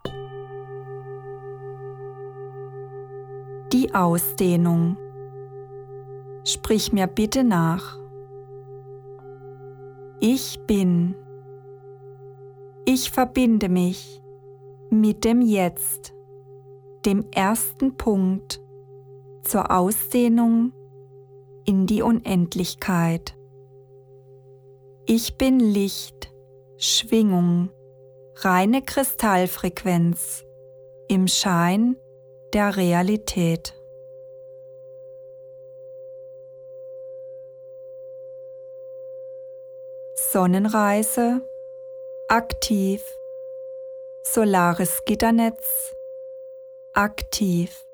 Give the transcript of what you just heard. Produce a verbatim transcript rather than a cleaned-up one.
Die Ausdehnung. Sprich mir bitte nach. Ich bin. Ich verbinde mich mit dem Jetzt, dem ersten Punkt zur Ausdehnung in die Unendlichkeit. Ich bin Licht, Schwingung, reine Kristallfrequenz im Schein der Realität. Sonnenreise, aktiv, solares Gitternetz, aktiv.